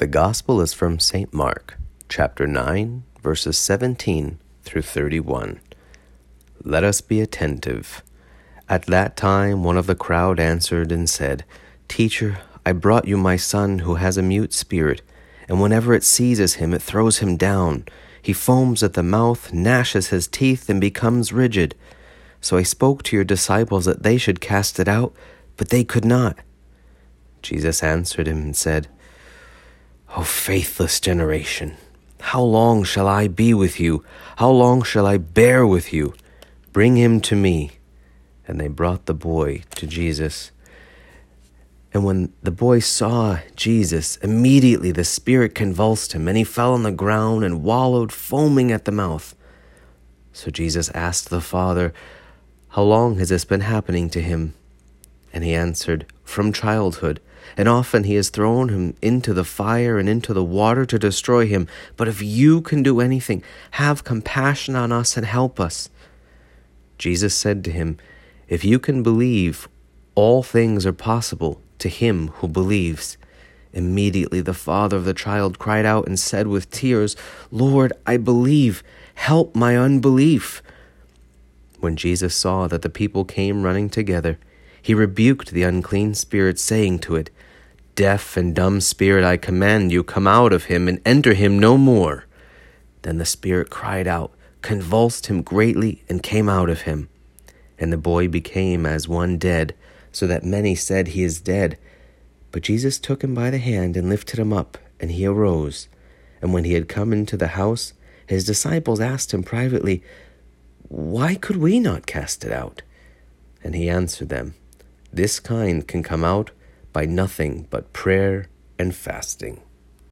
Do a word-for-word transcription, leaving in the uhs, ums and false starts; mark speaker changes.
Speaker 1: The Gospel is from Saint Mark, chapter nine, verses seventeen through thirty-one. Let us be attentive. At that time one of the crowd answered and said, "Teacher, I brought you my son who has a mute spirit, and whenever it seizes him, it throws him down. He foams at the mouth, gnashes his teeth, and becomes rigid. So I spoke to your disciples that they should cast it out, but they could not." Jesus answered him and said, "O faithless generation, how long shall I be with you? How long shall I bear with you? Bring him to me." And they brought the boy to Jesus. And when the boy saw Jesus, immediately the spirit convulsed him, and he fell on the ground and wallowed, foaming at the mouth. So Jesus asked the father, "How long has this been happening to him?" And he answered, "From childhood. And often he has thrown him into the fire and into the water to destroy him. But if you can do anything, have compassion on us and help us." Jesus said to him, "If you can believe, all things are possible to him who believes." Immediately the father of the child cried out and said with tears, "Lord, I believe. Help my unbelief." When Jesus saw that the people came running together, he rebuked the unclean spirit, saying to it, "Deaf and dumb spirit, I command you, come out of him and enter him no more." Then the spirit cried out, convulsed him greatly, and came out of him. And the boy became as one dead, so that many said, "He is dead." But Jesus took him by the hand and lifted him up, and he arose. And when he had come into the house, his disciples asked him privately, "Why could we not cast it out?" And he answered them, "This kind can come out by nothing but prayer and fasting."